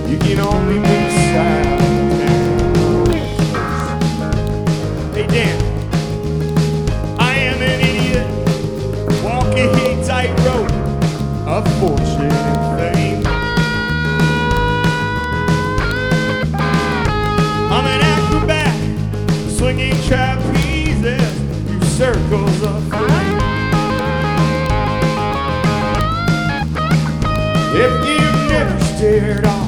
You can only be silent. Hey Dan, I am an idiot walking a tightrope of fortune and fame. I'm an acrobat swinging trapezes through circles of flame. If you've never stared off